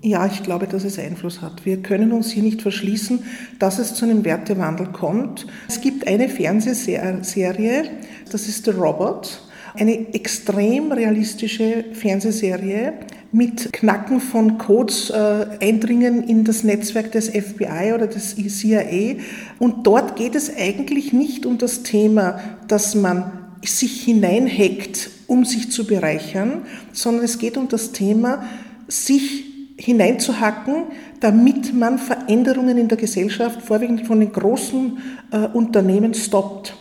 Ja, ich glaube, dass es Einfluss hat. Wir können uns hier nicht verschließen, dass es zu einem Wertewandel kommt. Es gibt eine Fernsehserie, das ist The Robot, eine extrem realistische Fernsehserie mit Knacken von Codes, Eindringen in das Netzwerk des FBI oder des CIA. Und dort geht es eigentlich nicht um das Thema, dass man sich hineinhackt, um sich zu bereichern, sondern es geht um das Thema, sich hineinzuhacken, damit man Veränderungen in der Gesellschaft, vorwiegend von den großen Unternehmen, stoppt.